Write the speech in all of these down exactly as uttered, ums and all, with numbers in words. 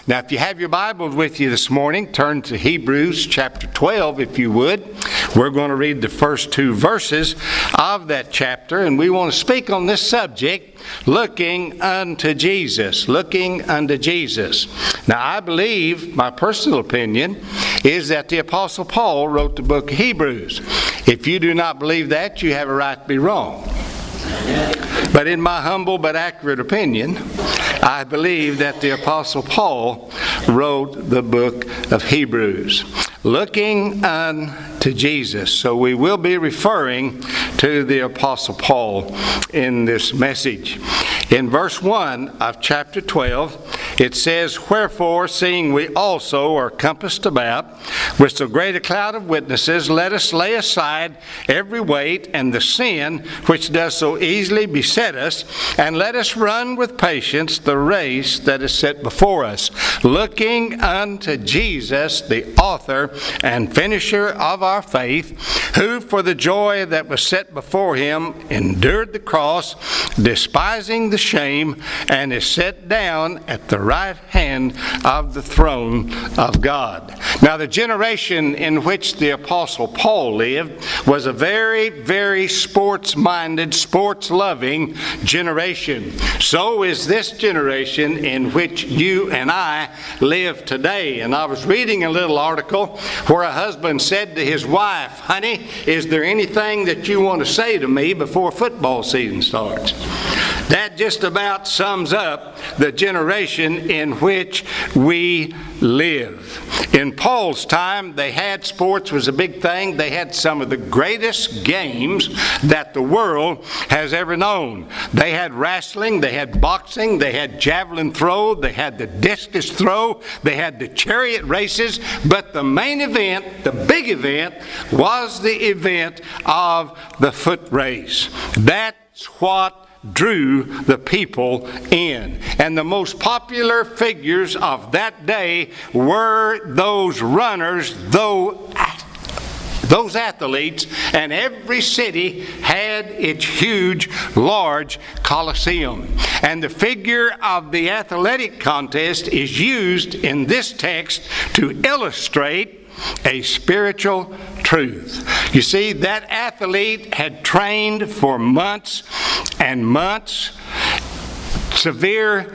Now, if you have your Bibles with you this morning, turn to Hebrews chapter twelve, if you would. We're going to read the first two verses of that chapter, and we want to speak on this subject, looking unto Jesus, looking unto Jesus. Now, I believe, my personal opinion, is that the Apostle Paul wrote the book of Hebrews. If you do not believe that, you have a right to be wrong. But in my humble but accurate opinion, I believe that the Apostle Paul wrote the book of Hebrews, looking unto Jesus. So we will be referring to the Apostle Paul in this message. In verse one of chapter twelve, it says, "Wherefore, seeing we also are compassed about with so great a cloud of witnesses, let us lay aside every weight and the sin which does so easily beset us, and let us run with patience the race that is set before us, looking unto Jesus, the author and finisher of our faith, who for the joy that was set before him endured the cross, despising the shame, and is set down at the right hand of the throne of God." Now, the generation in which the Apostle Paul lived was a very, very sports-minded, sports-loving generation. So is this generation in which you and I live today. And I was reading a little article where a husband said to his wife, "Honey, is there anything that you want to say to me before football season starts?" That just about sums up the generation in which we live. In Paul's time, they had sports was a big thing. They had some of the greatest games that the world has ever known. They had wrestling, they had boxing, they had javelin throw, they had the discus throw, they had the chariot races, but the main event, the big event, was the event of the foot race. That's what drew the people in. And the most popular figures of that day were those runners, those those athletes, and every city had its huge, large coliseum. And the figure of the athletic contest is used in this text to illustrate a spiritual truth. You see, that athlete had trained for months and months, severe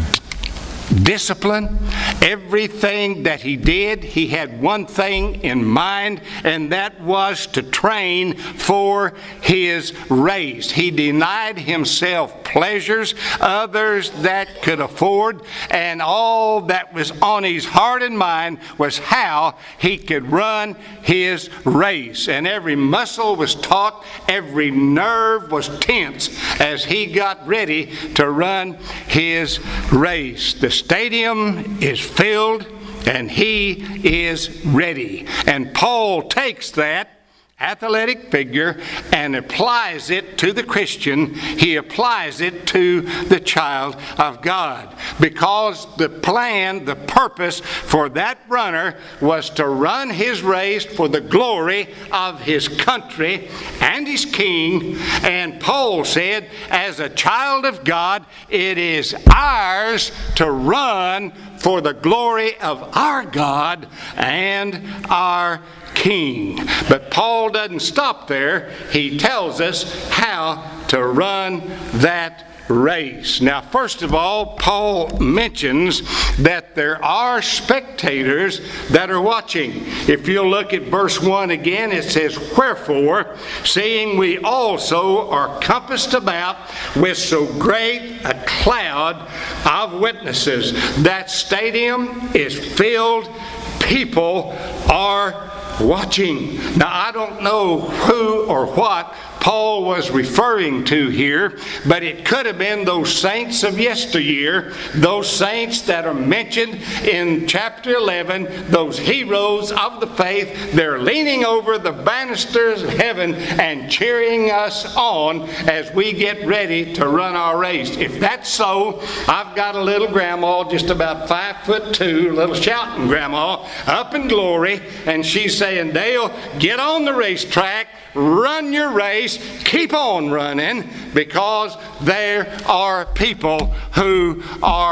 discipline. Everything that he did, he had one thing in mind, and that was to train for his race. He denied himself pleasures, others that could afford, and all that was on his heart and mind was how he could run his race. And every muscle was taut, every nerve was tense as he got ready to run his race. The stadium is filled and he is ready. And Paul takes that athletic figure and applies it to the Christian. He applies it to the child of God, because the plan, the purpose for that runner was to run his race for the glory of his country and his king. And Paul said, as a child of God, it is ours to run for the glory of our God and our King. But Paul doesn't stop there. He tells us how to run that race. Now, first of all, Paul mentions that there are spectators that are watching. If you'll look at verse one again, it says, "Wherefore, seeing we also are compassed about with so great a cloud of witnesses." That stadium is filled. People are watching. Now, I don't know who or what Paul was referring to here, but it could have been those saints of yesteryear, those saints that are mentioned in chapter eleven, those heroes of the faith. They're leaning over the banisters of heaven and cheering us on as we get ready to run our race. If that's so, I've got a little grandma, just about five foot two, a little shouting grandma, up in glory, and she's saying, "Dale, get on the racetrack, run your race, keep on running," because there are people who are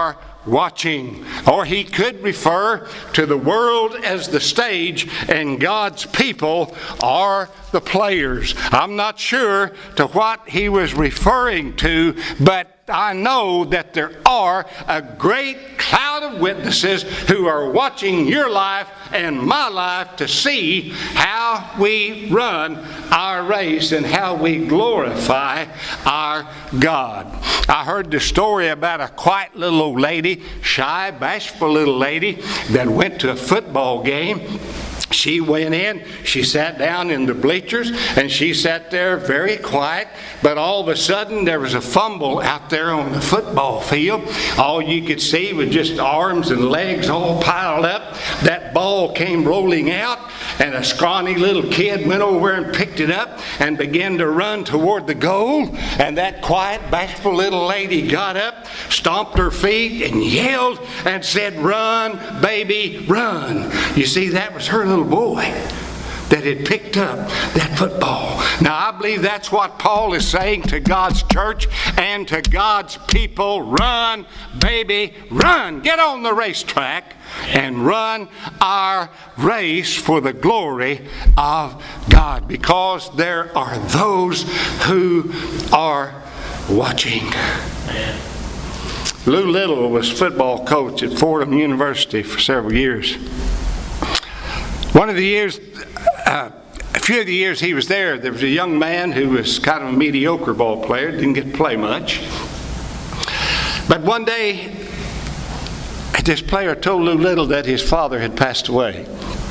watching. Or he could refer to the world as the stage and God's people are the players. I'm not sure to what he was referring to, but I know that there are a great cloud of witnesses who are watching your life and my life to see how we run our race and how we glorify our God. I heard the story about a quiet little old lady, shy, bashful little lady that went to a football game. She went in, she sat down in the bleachers, and she sat there very quiet. But all of a sudden, there was a fumble out there on the football field. All you could see was just arms and legs all piled up. That ball came rolling out, and a scrawny little kid went over and picked it up and began to run toward the goal. And that quiet, bashful little lady got up, stomped her feet, and yelled and said, "Run, baby, run." You see, that was her little boy that had picked up that football. Now, I believe that's what Paul is saying to God's church and to God's people. Run, baby, run. Get on the racetrack and run our race for the glory of God, because there are those who are watching. Lou Little was football coach at Fordham University for several years. One of the years, uh, a few of the years he was there, there was a young man who was kind of a mediocre ball player, didn't get to play much. But one day, this player told Lou Little that his father had passed away.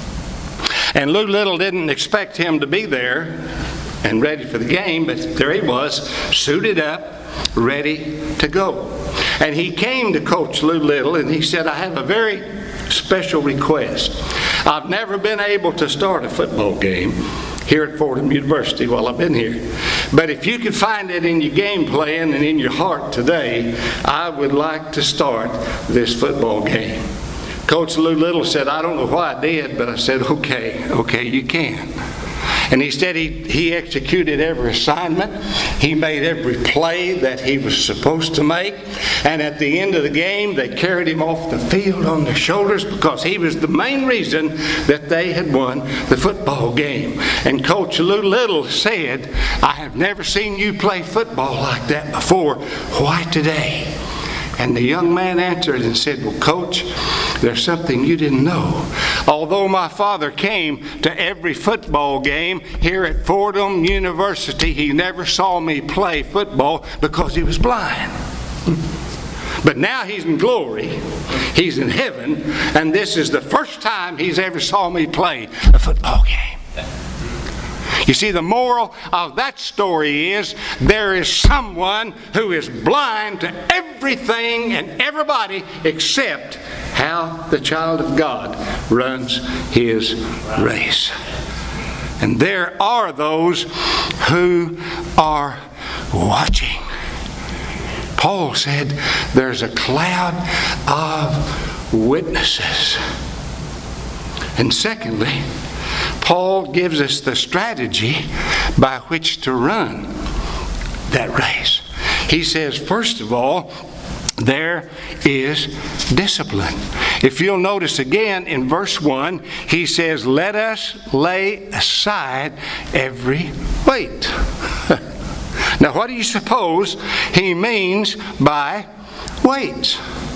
And Lou Little didn't expect him to be there and ready for the game, but there he was, suited up, ready to go. And he came to Coach Lou Little and he said, "I have a very special request. I've never been able to start a football game here at Fordham University while I've been here. But if you could find it in your game plan and in your heart today, I would like to start this football game." Coach Lou Little said, "I don't know why I did," but I said, okay, okay, you can. And he said he, he executed every assignment. He made every play that he was supposed to make. And at the end of the game, they carried him off the field on their shoulders because he was the main reason that they had won the football game. And Coach Lou Little said, "I have never seen you play football like that before. Why today?" And the young man answered and said, "Well, Coach, there's something you didn't know. Although my father came to every football game here at Fordham University, he never saw me play football because he was blind. But now he's in glory, he's in heaven, and this is the first time he's ever saw me play a football game." You see, the moral of that story is there is someone who is blind to everything and everybody except how the child of God runs his race. And there are those who are watching. Paul said there's a cloud of witnesses. And secondly, Paul gives us the strategy by which to run that race. He says, first of all, there is discipline. If you'll notice again in verse one, he says, "Let us lay aside every weight." Now, what do you suppose he means by weights?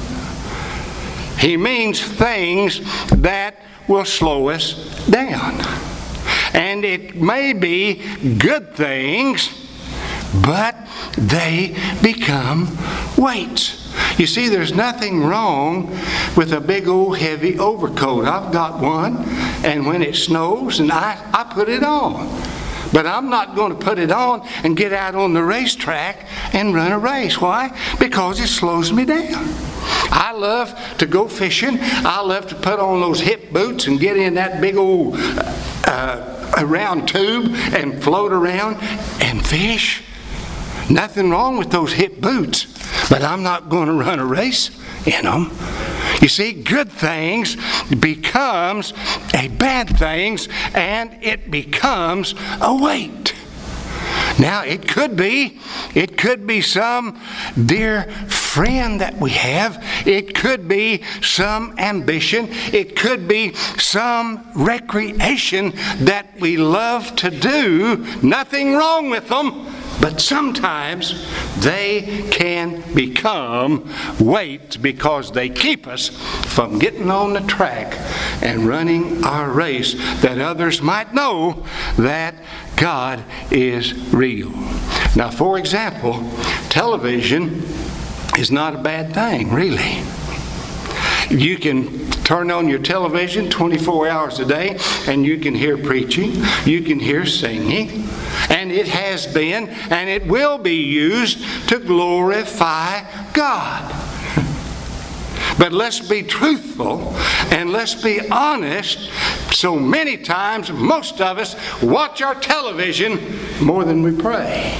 He means things that will slow us down. And it may be good things, but they become weights. You see, there's nothing wrong with a big old heavy overcoat. I've got one, and when it snows, and I, I put it on. But I'm not going to put it on and get out on the racetrack and run a race. Why? Because it slows me down. I love to go fishing. I love to put on those hip boots and get in that big old uh, a round tube and float around and fish. Nothing wrong with those hip boots, but I'm not going to run a race in them. You see, good things becomes a bad things, and it becomes a weight. Now, it could be, it could be some dear friend that we have. It could be some ambition. It could be some recreation that we love to do. Nothing wrong with them. But sometimes they can become weights because they keep us from getting on the track and running our race, that others might know that God is real. Now, for example, television is not a bad thing, really. You can turn on your television twenty-four hours a day and you can hear preaching, you can hear singing, and it has been and it will be used to glorify God. But let's be truthful and let's be honest. So many times, most of us watch our television more than we pray.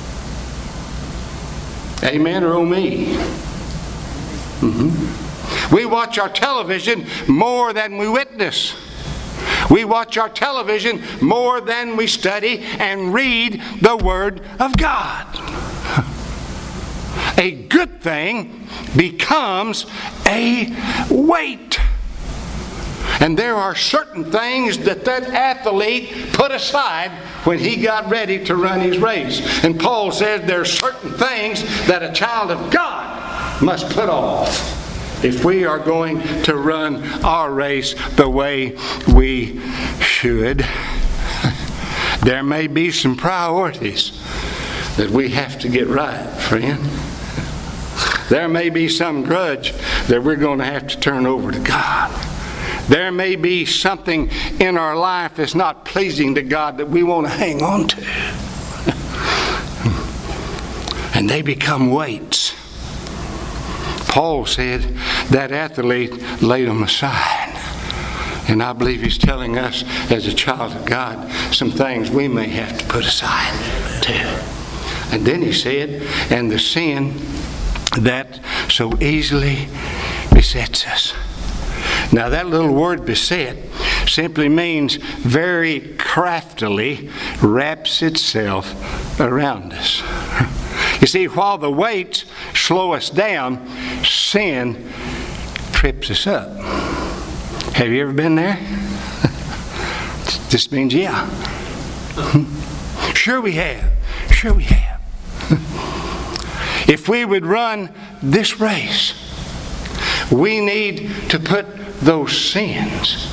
Amen or oh me? Mm-hmm. We watch our television more than we witness. We watch our television more than we study and read the Word of God. A good thing becomes a weight. And there are certain things that that athlete put aside when he got ready to run his race. And Paul says there are certain things that a child of God must put off if we are going to run our race the way we should. There may be some priorities that we have to get right, friend. There may be some grudge that we're going to have to turn over to God. There may be something in our life that's not pleasing to God that we want to hang on to. And they become weights. Paul said that athlete laid them aside. And I believe he's telling us as a child of God some things we may have to put aside too. And then he said, and the sin that so easily besets us. Now that little word beset simply means very craftily wraps itself around us. You see, while the weights slow us down, sin trips us up. Have you ever been there? This means yeah. Sure we have. Sure we have. If we would run this race, we need to put those sins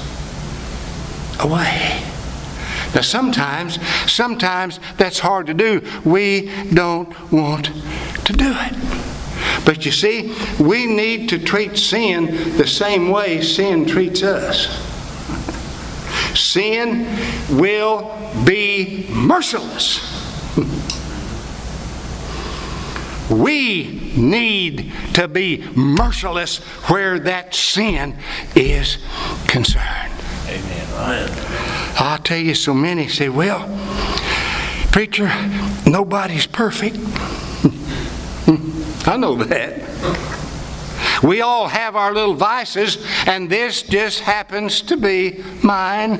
away. Now sometimes, sometimes that's hard to do. We don't want to do it. But you see, we need to treat sin the same way sin treats us. Sin will be merciless. We need to be merciless where that sin is concerned. Amen. Right. I'll tell you, so many say, well, preacher, nobody's perfect. I know that. We all have our little vices, and this just happens to be mine.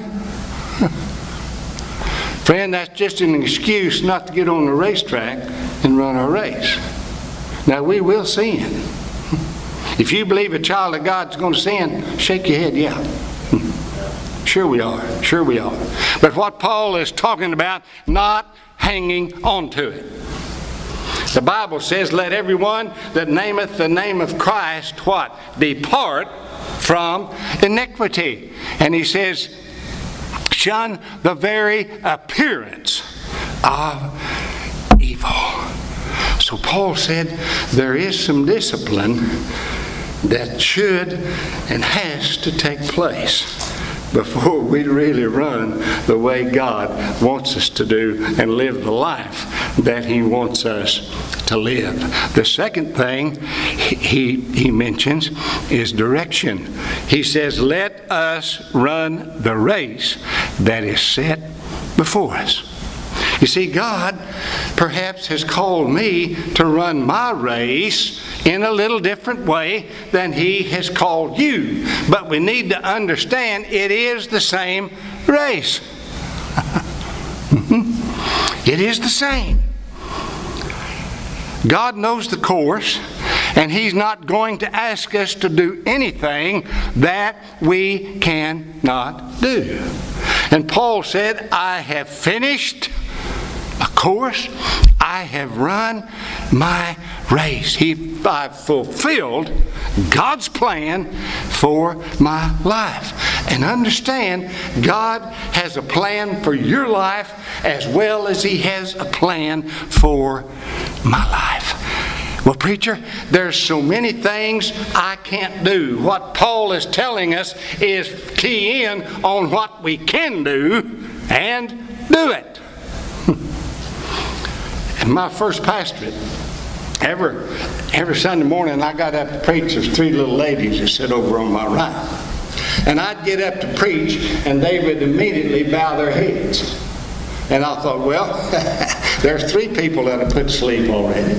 Friend, that's just an excuse not to get on the racetrack and run our race. Now, we will sin. If you believe a child of God's going to sin, shake your head, yeah. Sure we are. Sure we are. But what Paul is talking about, not hanging on to it. The Bible says, let everyone that nameth the name of Christ, what? Depart from iniquity. And he says, shun the very appearance of evil. So Paul said there is some discipline that should and has to take place before we really run the way God wants us to do and live the life that He wants us to live. The second thing he, he mentions is direction. He says, let us run the race that is set before us. You see, God perhaps has called me to run my race in a little different way than He has called you. But we need to understand it is the same race. It is the same. God knows the course, And He's not going to ask us to do anything that we cannot do. And Paul said, I have finished a course. I have run my race. He, I've fulfilled God's plan for my life. And understand, God has a plan for your life as well as He has a plan for my life. Well, preacher, there's so many things I can't do. What Paul is telling us is key in on what we can do and do it. In my first pastorate, every, every Sunday morning I got up to preach. There's three little ladies that sit over on my right. And I'd get up to preach, and they would immediately bow their heads. And I thought, well, there's three people that have put to sleep already.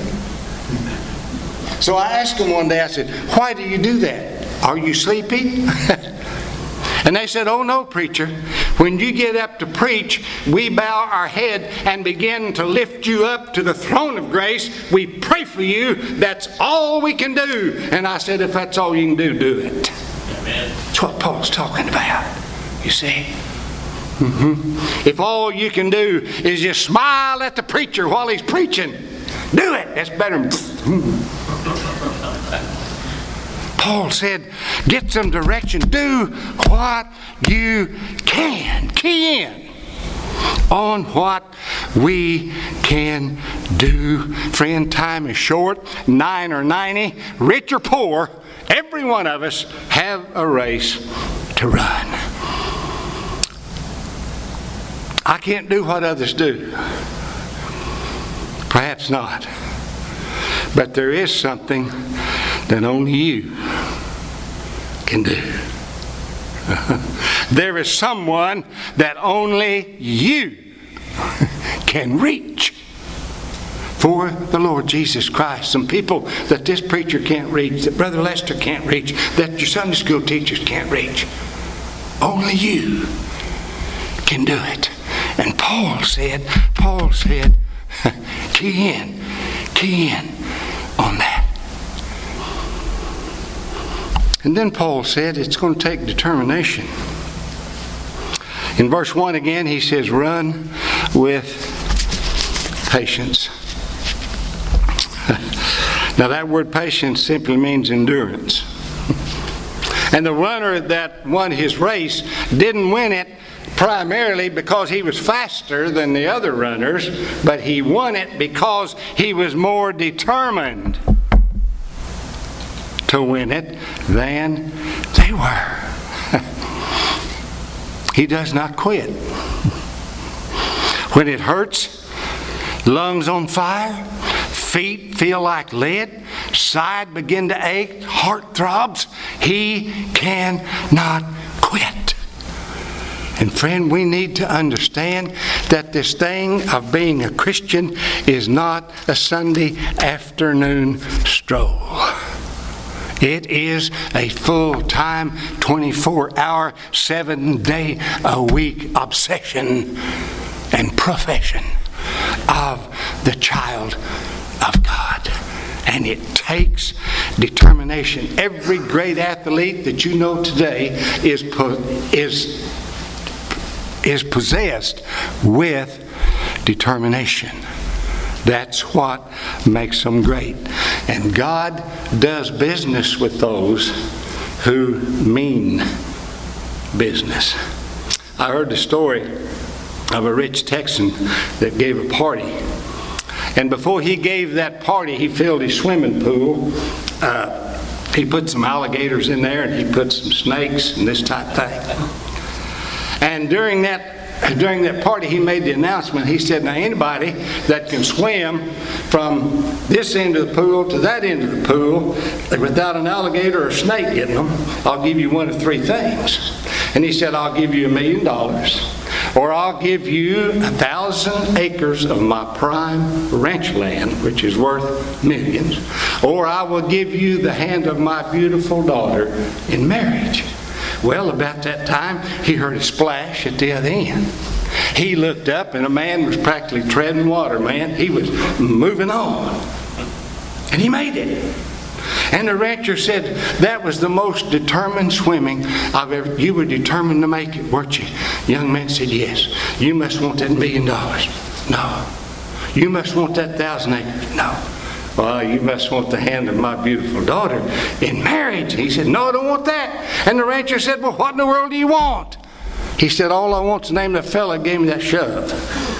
So I asked them one day, I said, why do you do that? Are you sleepy? And they said, oh no, preacher. When you get up to preach, we bow our head and begin to lift you up to the throne of grace. We pray for you. That's all we can do. And I said, if that's all you can do, do it. Amen. That's what Paul's talking about, you see. Mm-hmm. If all you can do is just smile at the preacher while he's preaching, do it. That's better than... Paul said, get some direction. Do what you can. Key in on what we can do. Friend, time is short. Nine or ninety, rich or poor, every one of us have a race to run. I can't do what others do. Perhaps not. But there is something that only you can do. There is someone that only you can reach for the Lord Jesus Christ. Some people that this preacher can't reach, that Brother Lester can't reach, that your Sunday school teachers can't reach. Only you can do it. And Paul said, Paul said, key in, key in on that. And then Paul said it's going to take determination. In verse one again, he says, run with patience. Now that word patience simply means endurance. And the runner that won his race didn't win it primarily because he was faster than the other runners, but he won it because he was more determined to win it than they were. He does not quit. When it hurts, lungs on fire, feet feel like lead, side begin to ache, heart throbs, he cannot quit. And friend, we need to understand that this thing of being a Christian is not a Sunday afternoon stroll. It is a full-time, twenty-four hour, seven-day-a-week obsession and profession of the child of God. And it takes determination. Every great athlete that you know today is is is possessed with determination. That's what makes them great. And God does business with those who mean business. I heard the story of a rich Texan that gave a party. And before he gave that party, he filled his swimming pool. Uh, he put some alligators in there, and he put some snakes and this type thing. And during that During that party, he made the announcement. He said, now anybody that can swim from this end of the pool to that end of the pool without an alligator or a snake getting them, I'll give you one of three things. And he said, I'll give you a million dollars, or I'll give you a thousand acres of my prime ranch land, which is worth millions, or I will give you the hand of my beautiful daughter in marriage. Well, about that time, he heard a splash at the other end. He looked up, and a man was practically treading water, man. He was moving on. And he made it. And the rancher said, that was the most determined swimming I've ever... You were determined to make it, weren't you? The young man said, yes. You must want that million dollars. No. You must want that thousand acres. No. Well, you must want the hand of my beautiful daughter in marriage. He said, no, I don't want that. And the rancher said, well, what in the world do you want? He said, all I want is the name of the fella who gave me that shove.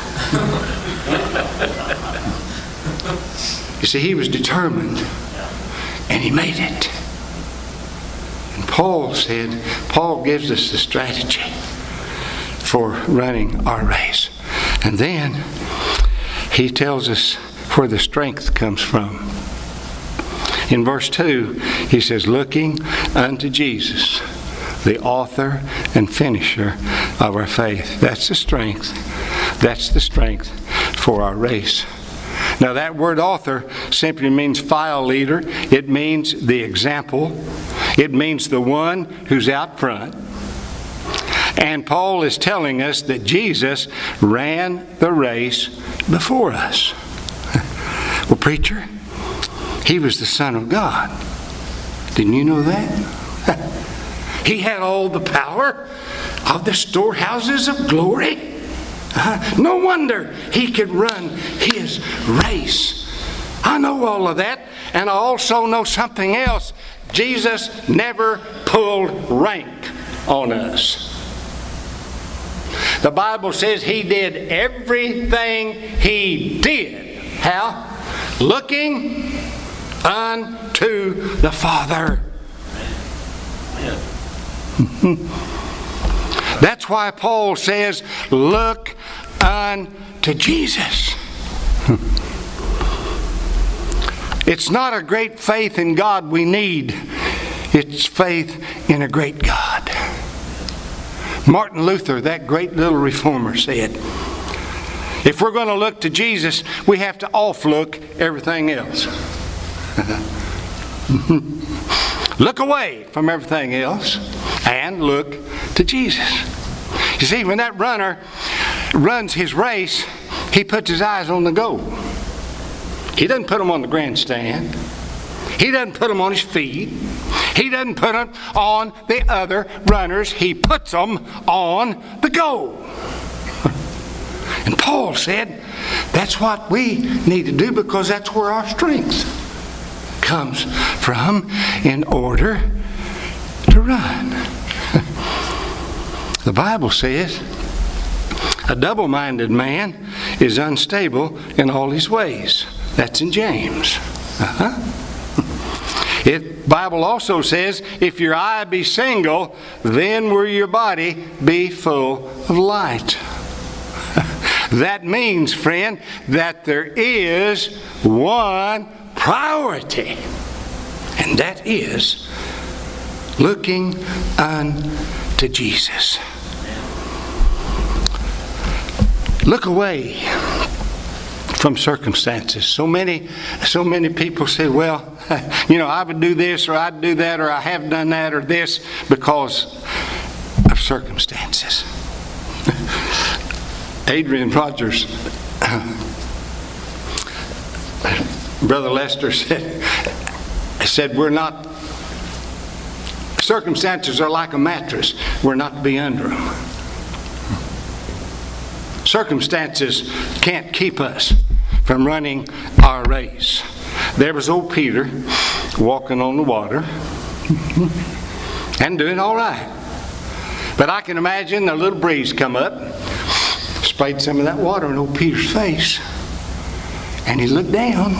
You see, he was determined, and he made it. And Paul said, Paul gives us the strategy for running our race. And then he tells us where the strength comes from. In verse two, he says, looking unto Jesus, the author and finisher of our faith. That's the strength. That's the strength for our race. Now that word author simply means file leader. It means the example. It means the one who's out front. And Paul is telling us that Jesus ran the race before us. Well, preacher, he was the Son of God. Didn't you know that? He had all the power of the storehouses of glory. Uh, no wonder he could run his race. I know all of that, and I also know something else. Jesus never pulled rank on us. The Bible says he did everything he did. How? Looking unto the Father. That's why Paul says, look unto Jesus. It's not a great faith in God we need. It's faith in a great God. Martin Luther, that great little reformer, said, if we're going to look to Jesus, we have to off-look everything else. Look away from everything else and look to Jesus. You see, when that runner runs his race, he puts his eyes on the goal. He doesn't put them on the grandstand. He doesn't put them on his feet. He doesn't put them on the other runners. He puts them on the goal. And Paul said, that's what we need to do, because that's where our strength comes from in order to run. The Bible says, a double-minded man is unstable in all his ways. That's in James. Uh-huh. It Bible also says, if your eye be single, then will your body be full of light. That means, friend, that there is one priority, and that is looking unto Jesus. Look away from circumstances. So many, so many people say, well, you know, I would do this, or I'd do that, or I have done that, or this, because of circumstances. Adrian Rogers, Brother Lester said, said, we're not, circumstances are like a mattress. We're not to be under them. Circumstances can't keep us from running our race. There was old Peter walking on the water and doing all right. But I can imagine a little breeze come up, sprayed some of that water in old Peter's face, and he looked down.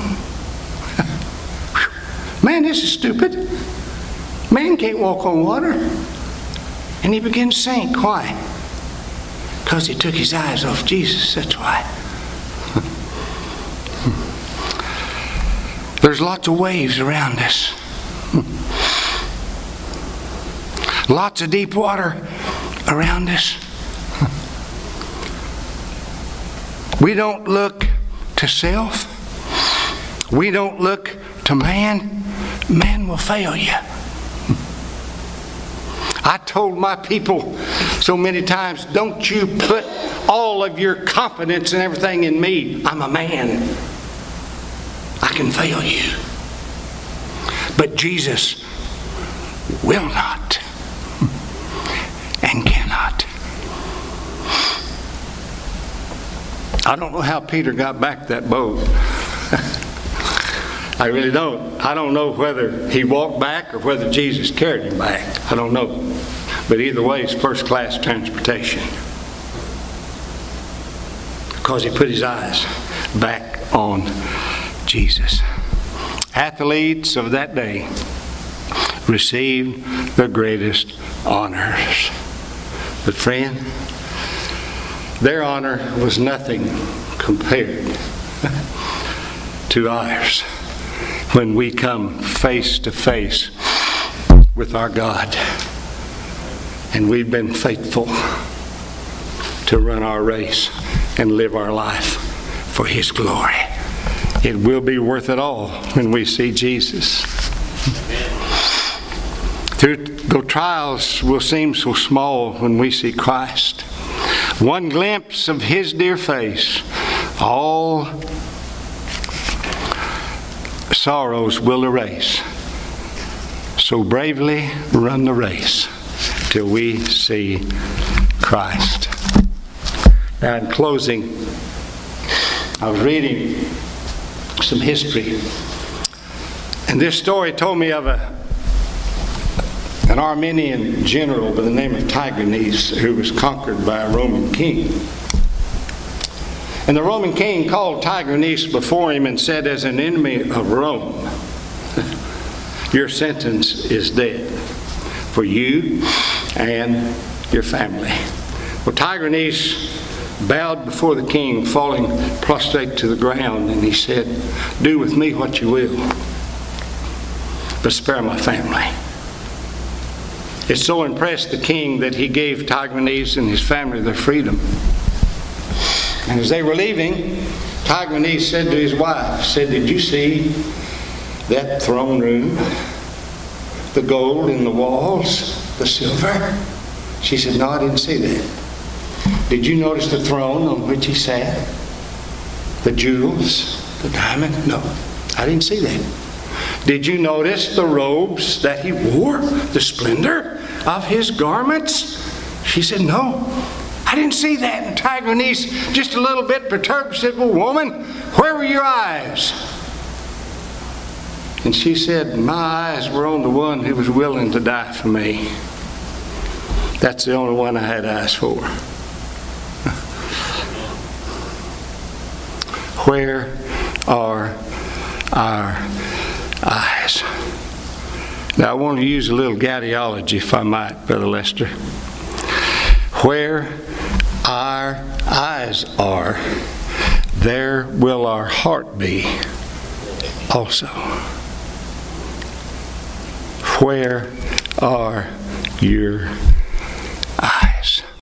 Man, this is stupid. Man can't walk on water. And he began to sink. Why? Because he took his eyes off Jesus. That's why. There's lots of waves around us. Lots of deep water around us. We don't look to self. We don't look to man. Man will fail you. I told my people so many times, don't you put all of your confidence and everything in me. I'm a man. I can fail you. But Jesus will not and cannot. I don't know how Peter got back that boat. I really don't. I don't know whether he walked back or whether Jesus carried him back. I don't know. But either way, it's first class transportation. Because he put his eyes back on Jesus. Athletes of that day received the greatest honors. But friend, their honor was nothing compared to ours when we come face to face with our God and we've been faithful to run our race and live our life for His glory. It will be worth it all when we see Jesus. Through the trials will seem so small when we see Christ. One glimpse of His dear face, all sorrows will erase. So bravely run the race till we see Christ. Now, in closing, I was reading some history, and this story told me of a an Armenian general by the name of Tigranes who was conquered by a Roman king. And the Roman king called Tigranes before him and said, as an enemy of Rome, your sentence is death for you and your family. Well, Tigranes bowed before the king, falling prostrate to the ground, and he said, do with me what you will, but spare my family. It so impressed the king that he gave Tigranes and his family their freedom. And as they were leaving, Tigranes said to his wife, said, did you see that throne room? The gold in the walls, the silver? She said, no, I didn't see that. Did you notice the throne on which he sat? The jewels, the diamond? No, I didn't see that. Did you notice the robes that he wore? The splendor of his garments? She said, no, I didn't see that. And Tigranes, just a little bit perturbed, said, well, woman, where were your eyes? And she said, my eyes were on the one who was willing to die for me. That's the only one I had eyes for. Where are our eyes? Now I want to use a little gaudiology, if I might, Brother Lester. Where our eyes are, there will our heart be also. Where are your eyes?